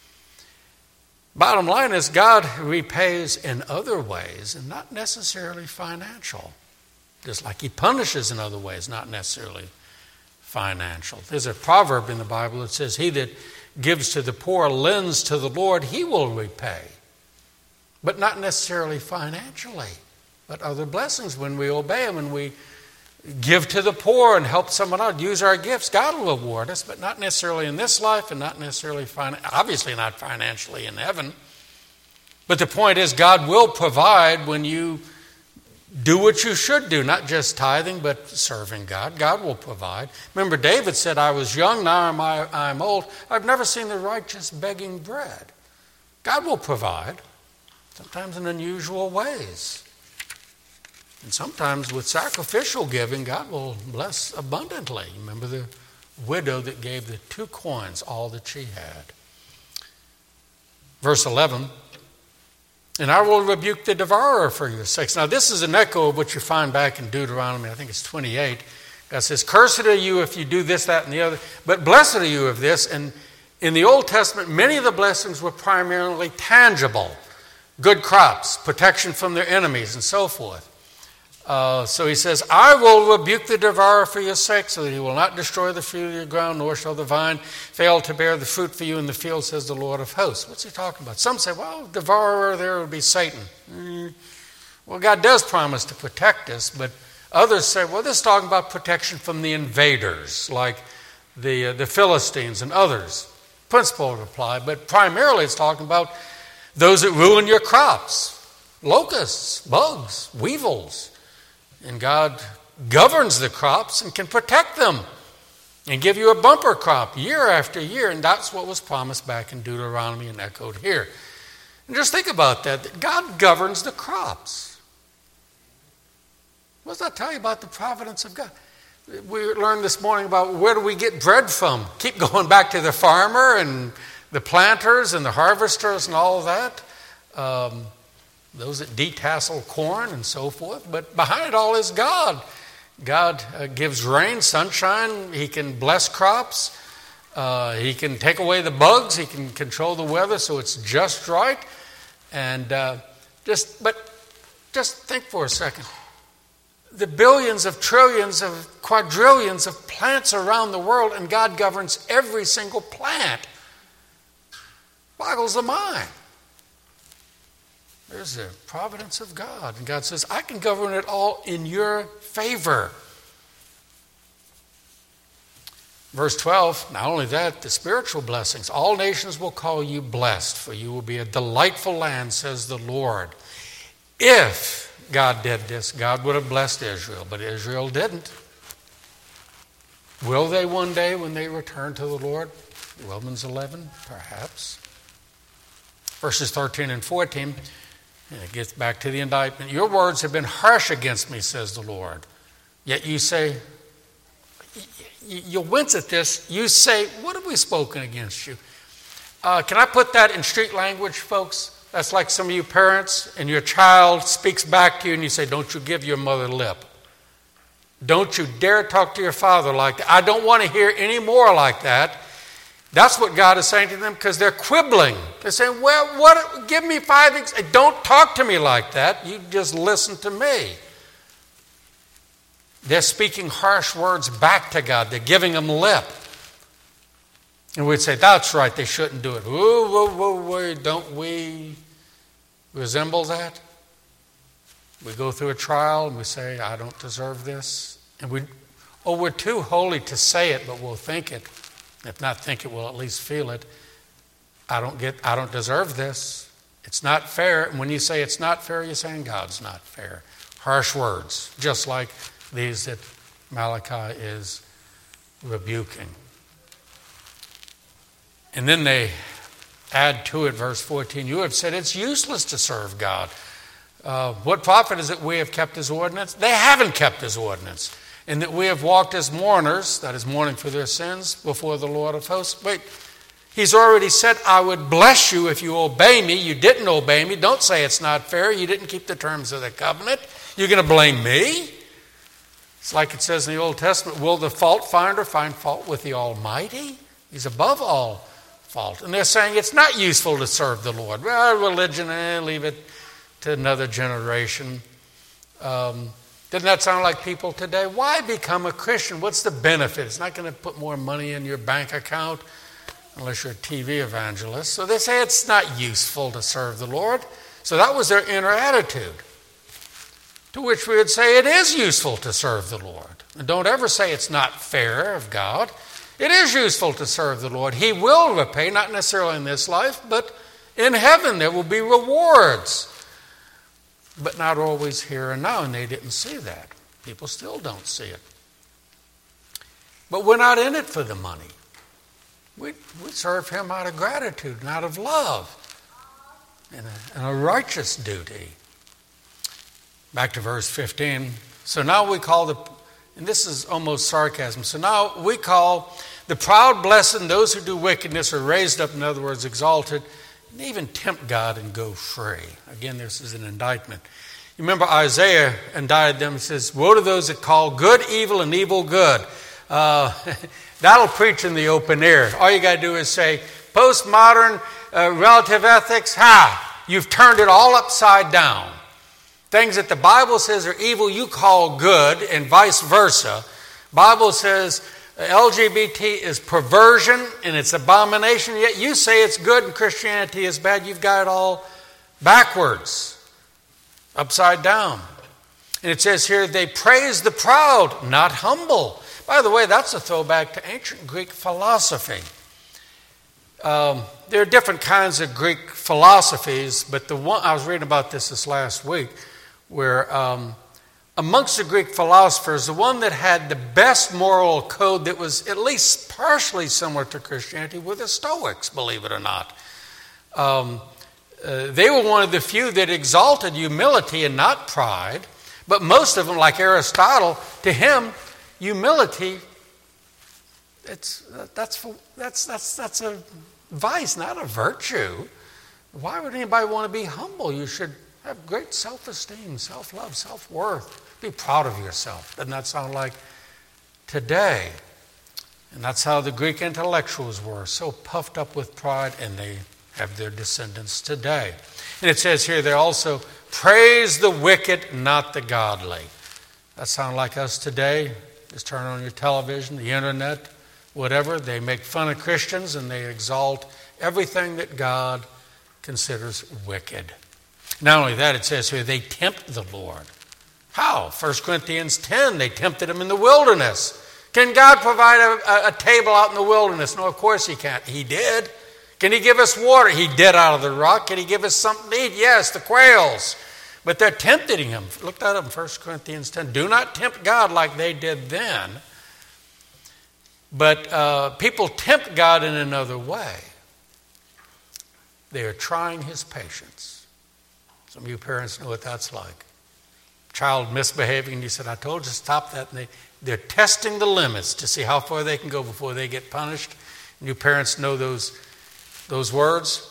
Bottom line is, God repays in other ways and not necessarily financial. Just like he punishes in other ways, not necessarily financial. There's a proverb in the Bible that says, he that gives to the poor lends to the Lord, he will repay. But not necessarily financially, but other blessings when we obey him and we give to the poor and help someone out, use our gifts, God will reward us, but not necessarily in this life and not necessarily, fin- obviously not financially in heaven. But the point is, God will provide when you do what you should do, not just tithing, but serving God. God will provide. Remember, David said, I was young, now am I, I'm old. I've never seen the righteous begging bread. God will provide, sometimes in unusual ways. And sometimes with sacrificial giving, God will bless abundantly. Remember the widow that gave the two coins, all that she had. Verse eleven, and I will rebuke the devourer for your sakes. Now this is an echo of what you find back in Deuteronomy, I think it's twenty-eight. God says, cursed are you if you do this, that, and the other, but blessed are you of this. And in the Old Testament, many of the blessings were primarily tangible. Good crops, protection from their enemies, and so forth. Uh, so he says, I will rebuke the devourer for your sake, so that he will not destroy the fruit of your ground, nor shall the vine fail to bear the fruit for you in the field, says the Lord of hosts. What's he talking about? Some say, well, devourer there would be Satan. Mm. Well, God does promise to protect us, but others say, well, this is talking about protection from the invaders, like the, uh, the Philistines and others. Principle would apply, but primarily it's talking about those that ruin your crops, locusts, bugs, weevils. And God governs the crops and can protect them and give you a bumper crop year after year. And that's what was promised back in Deuteronomy and echoed here. And just think about that, that God governs the crops. What does that tell you about the providence of God? We learned this morning about where do we get bread from? Keep going back to the farmer and the planters and the harvesters and all of that. Um, those that detassel corn and so forth. But behind it all is God. God uh, gives rain, sunshine. He can bless crops. Uh, he can take away the bugs. He can control the weather so it's just right. And uh, just, but just think for a second. The billions of trillions of quadrillions of plants around the world, and God governs every single plant. Boggles the mind. There's the providence of God. And God says, I can govern it all in your favor. Verse twelve, not only that, the spiritual blessings. All nations will call you blessed, for you will be a delightful land, says the Lord. If God did this, God would have blessed Israel, but Israel didn't. Will they one day when they return to the Lord? Romans eleven, perhaps. Verses thirteen and fourteen, it gets back to the indictment. Your words have been harsh against me, says the Lord. Yet you say, you wince at this, you say, what have we spoken against you? Uh, can I put that in street language, folks? That's like some of you parents and your child speaks back to you and you say, don't you give your mother lip. Don't you dare talk to your father like that. I don't want to hear any more like that. That's what God is saying to them because they're quibbling. They're saying, well, what? Give me five examples. Don't talk to me like that. You just listen to me. They're speaking harsh words back to God. They're giving him lip. And we'd say, that's right, they shouldn't do it. Whoa, whoa, whoa, whoa, don't we resemble that? We go through a trial and we say, I don't deserve this. And we, oh, we're too holy to say it, but we'll think it. If not think it, we'll at least feel it. I don't get, I don't deserve this. It's not fair. And when you say it's not fair, you're saying God's not fair. Harsh words, just like these that Malachi is rebuking. And then they add to it, verse fourteen, you have said it's useless to serve God. Uh, what profit is it we have kept his ordinance? They haven't kept his ordinance. And that we have walked as mourners, that is mourning for their sins, before the Lord of hosts. Wait, he's already said, I would bless you if you obey me. You didn't obey me. Don't say it's not fair. You didn't keep the terms of the covenant. You're going to blame me? It's like it says in the Old Testament, will the fault finder find fault with the Almighty? He's above all fault. And they're saying it's not useful to serve the Lord. Well, religion, eh, leave it to another generation. Um, doesn't that sound like people today? Why become a Christian? What's the benefit? It's not going to put more money in your bank account unless you're a T V evangelist. So they say it's not useful to serve the Lord. So that was their inner attitude. To which we would say it is useful to serve the Lord. And don't ever say it's not fair of God. It is useful to serve the Lord. He will repay, not necessarily in this life, but in heaven there will be rewards. But not always here and now, and they didn't see that. People still don't see it. But we're not in it for the money. We, we serve him out of gratitude and out of love and a, and a righteous duty. Back to verse fifteen. So now we call the, and this is almost sarcasm, so now we call the proud blessed, and those who do wickedness are raised up, in other words, exalted, and even tempt God and go free. Again, this is an indictment. You remember Isaiah indicted them and says, woe to those that call good evil and evil good. Uh, that'll preach in the open air. All you got to do is say, postmodern uh, relative ethics, ha, you've turned it all upside down. Things that the Bible says are evil, you call good, and vice versa. Bible says L G B T is perversion and it's abomination, yet you say it's good and Christianity is bad. You've got it all backwards, upside down. And it says here, they praise the proud, not humble. By the way, that's a throwback to ancient Greek philosophy. Um, there are different kinds of Greek philosophies, but the one I was reading about this this last week, where um, amongst the Greek philosophers, the one that had the best moral code that was at least partially similar to Christianity were the Stoics, believe it or not. Um, uh, they were one of the few that exalted humility and not pride, but most of them, like Aristotle, to him, humility, it's, that's, that's, that's, that's a vice, not a virtue. Why would anybody want to be humble? You should have great self-esteem, self-love, self-worth. Be proud of yourself. Doesn't that sound like today? And that's how the Greek intellectuals were, so puffed up with pride, and they have their descendants today. And it says here, they also praise the wicked, not the godly. That sound like us today? Just turn on your television, the internet, whatever. They make fun of Christians, and they exalt everything that God considers wicked. Not only that, it says here, they tempt the Lord. How? First Corinthians ten, they tempted him in the wilderness. Can God provide a, a table out in the wilderness? No, of course he can't. He did. Can he give us water? He did out of the rock. Can he give us something to eat? Yes, the quails. But they're tempting him. Look that up in First Corinthians ten. Do not tempt God like they did then. But uh, people tempt God in another way. They are trying his patience. Some of you parents know what that's like. Child misbehaving, and you said, I told you to stop that. And they, they're testing the limits to see how far they can go before they get punished. And you parents know those, those words.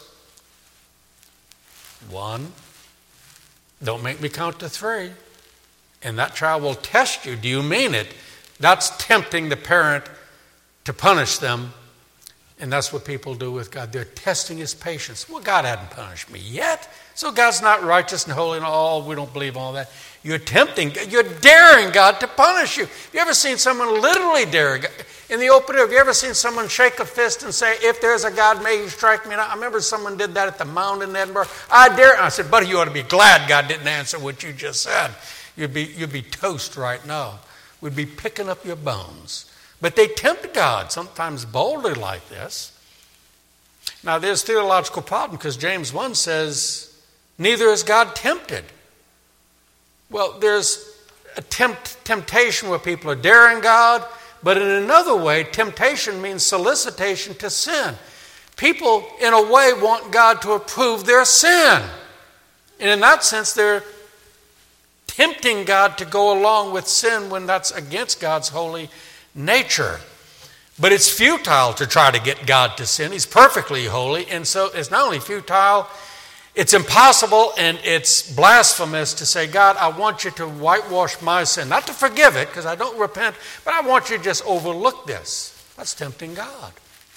One, don't make me count to three. And that child will test you. Do you mean it? That's tempting the parent to punish them And that's what people do with God. They're testing his patience. Well, God hadn't punished me yet. So God's not righteous and holy and all. We don't believe all that. You're tempting, you're daring God to punish you. Have you ever seen someone literally dare God? In the open air, have you ever seen someone shake a fist and say, if there's a God, may he strike me now? I remember someone did that at the Mound in Edinburgh. I dare. I said, buddy, you ought to be glad God didn't answer what you just said. You'd be, you'd be toast right now. We'd be picking up your bones. But they tempt God, sometimes boldly like this. Now, there's a theological problem because James one says, neither is God tempted. Well, there's a tempt, temptation where people are daring God, but in another way, temptation means solicitation to sin. People, in a way, want God to approve their sin. And in that sense, they're tempting God to go along with sin when that's against God's holy nature. But it's futile to try to get God to sin. He's perfectly holy. And so it's not only futile, it's impossible and it's blasphemous to say, God, I want you to whitewash my sin. Not to forgive it, because I don't repent, but I want you to just overlook this. That's tempting God.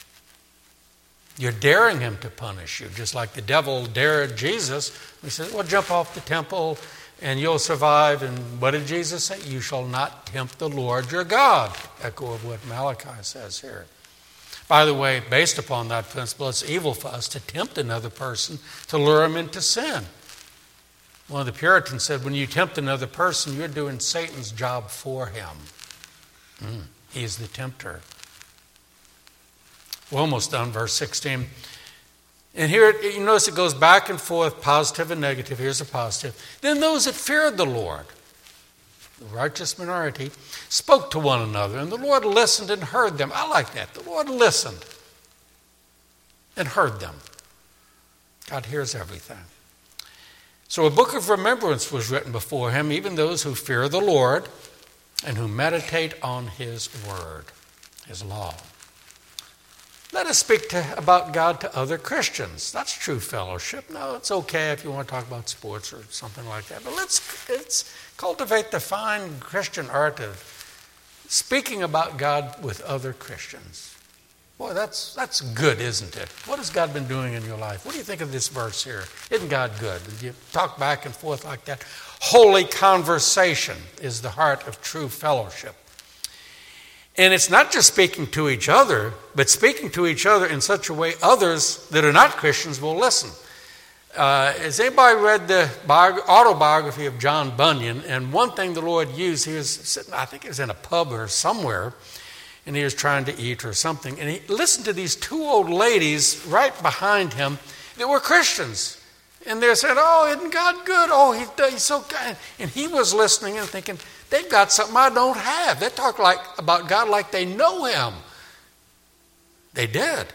You're daring him to punish you, just like the devil dared Jesus. He said, well, jump off the temple and you'll survive. And what did Jesus say? You shall not tempt the Lord your God. Echo of what Malachi says here. By the way, based upon that principle, it's evil for us to tempt another person to lure him into sin. One of the Puritans said, when you tempt another person, you're doing Satan's job for him. Mm, he's the tempter. We're almost done, verse sixteen. And here, you notice it goes back and forth, positive and negative. Here's a positive. Then those that feared the Lord, the righteous minority, spoke to one another, and the Lord listened and heard them. I like that. The Lord listened and heard them. God hears everything. So a book of remembrance was written before him, even those who fear the Lord and who meditate on his word, his law. Let us speak to, about God to other Christians. That's true fellowship. No, it's okay if you want to talk about sports or something like that. But let's, let's cultivate the fine Christian art of speaking about God with other Christians. Boy, that's, that's good, isn't it? What has God been doing in your life? What do you think of this verse here? Isn't God good? You talk back and forth like that. Holy conversation is the heart of true fellowship. And it's not just speaking to each other, but speaking to each other in such a way others that are not Christians will listen. Uh, has anybody read the bio- autobiography of John Bunyan? And one thing the Lord used, he was sitting, I think he was in a pub or somewhere, and he was trying to eat or something. And he listened to these two old ladies right behind him that were Christians. And they said, oh, isn't God good? Oh, he, he's so good. And he was listening and thinking, they've got something I don't have. They talk like about God like they know him. They did.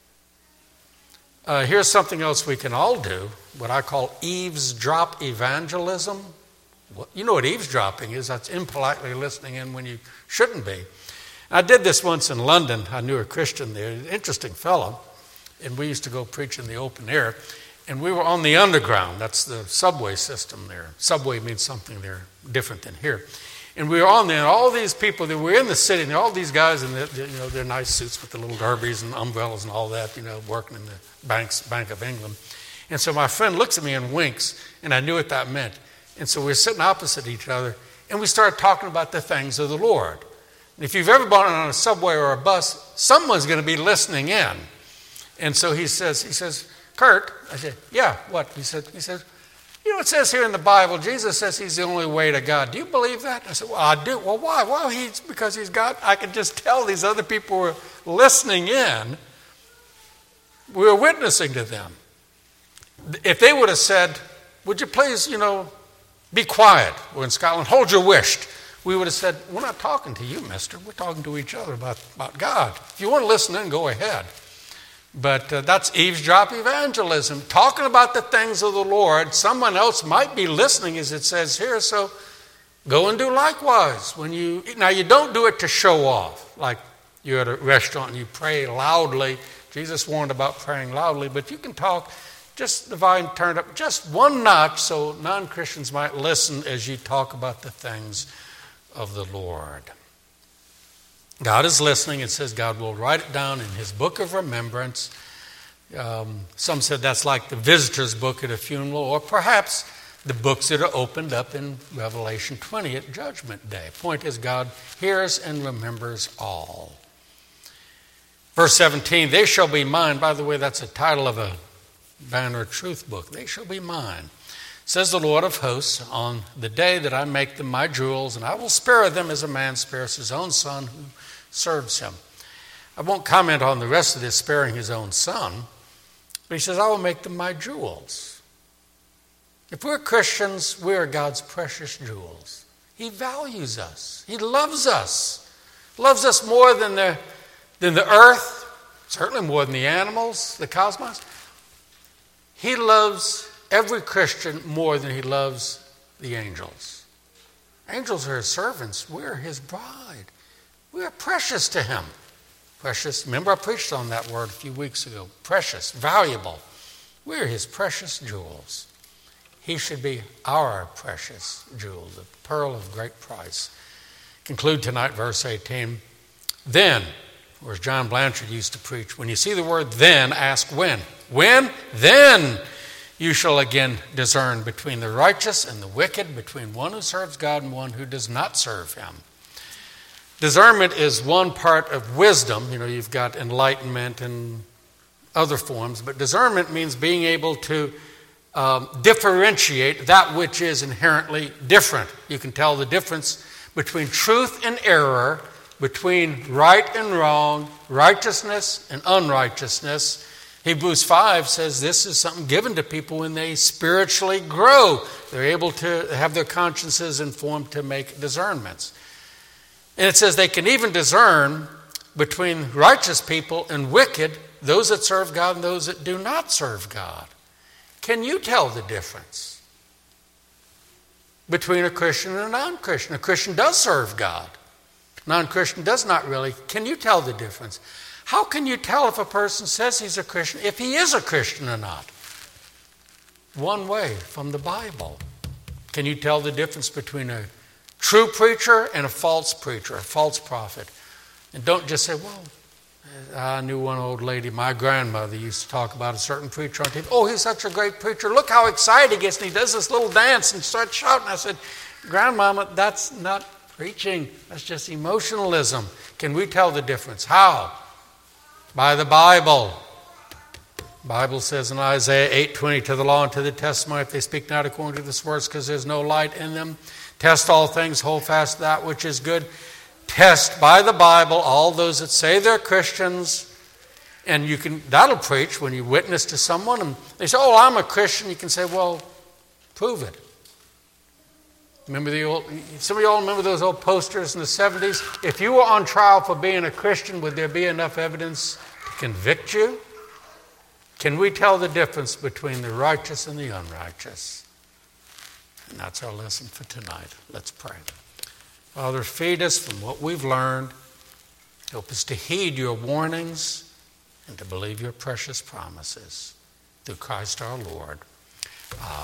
Uh, here's something else we can all do, what I call eavesdrop evangelism. You know what eavesdropping is. That's impolitely listening in when you shouldn't be. I did this once in London. I knew a Christian there, an interesting fellow, and we used to go preach in the open air. And we were on the underground. That's the subway system there. Subway means something there different than here. And we were on there, and all these people that were in the city, and all these guys in the, you know, their nice suits with the little derbies and umbrellas and all that, you know, working in the banks, Bank of England. And so my friend looks at me and winks, and I knew what that meant. And so we were sitting opposite each other, and we started talking about the things of the Lord. And if you've ever been on a subway or a bus, someone's going to be listening in. And so he says, he says, Kurt, I said, yeah, what? He said, he said, you know, it says here in the Bible, Jesus says he's the only way to God. Do you believe that? I said, well, I do. Well, why? Well, he's because he's God. I could just tell these other people were listening in. We were witnessing to them. If they would have said, would you please, you know, be quiet. We're in Scotland. Hold your wisht. We would have said, we're not talking to you, mister. We're talking to each other about, about God. If you want to listen in, go ahead. But uh, that's eavesdrop evangelism, talking about the things of the Lord. Someone else might be listening, as it says here, so go and do likewise. When you Now, you don't do it to show off, like you're at a restaurant and you pray loudly. Jesus warned about praying loudly, but you can talk, just the volume turned up just one notch so non-Christians might listen as you talk about the things of the Lord. God is listening. It says God will write it down in his book of remembrance. Um, some said that's like the visitor's book at a funeral, or perhaps the books that are opened up in Revelation twenty at Judgment Day. Point is, God hears and remembers all. Verse seventeen, they shall be mine. By the way, that's a title of a Banner of Truth book. They shall be mine, says the Lord of hosts, on the day that I make them my jewels, and I will spare them as a man spares his own son who serves him. I won't comment on the rest of this sparing his own son, but he says, I will make them my jewels. If we're Christians, we are God's precious jewels. He values us. He loves us. Loves us more than the, than the earth, certainly more than the animals, the cosmos. He loves every Christian more than he loves the angels. Angels are his servants. We're his bride. We are precious to him. Precious. Remember I preached on that word a few weeks ago. Precious, valuable. We're his precious jewels. He should be our precious jewel, the pearl of great price. Conclude tonight, verse eighteen. Then, or as John Blanchard used to preach, when you see the word then, ask when. When? Then you shall again discern between the righteous and the wicked, between one who serves God and one who does not serve him. Discernment is one part of wisdom. You know, you've got enlightenment and other forms, but discernment means being able to um, differentiate that which is inherently different. You can tell the difference between truth and error, between right and wrong, righteousness and unrighteousness. Hebrews five says this is something given to people when they spiritually grow. They're able to have their consciences informed to make discernments. And it says they can even discern between righteous people and wicked, those that serve God and those that do not serve God. Can you tell the difference between a Christian and a non-Christian? A Christian does serve God. A non-Christian does not really. Can you tell the difference? How can you tell if a person says he's a Christian, if he is a Christian or not? One way, from the Bible. Can you tell the difference between a true preacher and a false preacher, a false prophet? And don't just say, well, I knew one old lady, my grandmother used to talk about a certain preacher on T V. Oh, he's such a great preacher. Look how excited he gets, and he does this little dance and starts shouting. I said, Grandmama, that's not preaching. That's just emotionalism. Can we tell the difference? How? By the Bible. The Bible says in Isaiah eight twenty, to the law and to the testimony, if they speak not according to this words, because there's no light in them. Test all things, hold fast that which is good. Test by the Bible all those that say they're Christians. And you can, that'll preach when you witness to someone and they say, oh, I'm a Christian. You can say, well, prove it. Remember the old, some of you all remember those old posters in the seventies? If you were on trial for being a Christian, would there be enough evidence to convict you? Can we tell the difference between the righteous and the unrighteous? And that's our lesson for tonight. Let's pray. Father, feed us from what we've learned. Help us to heed your warnings and to believe your precious promises. Through Christ our Lord. Amen.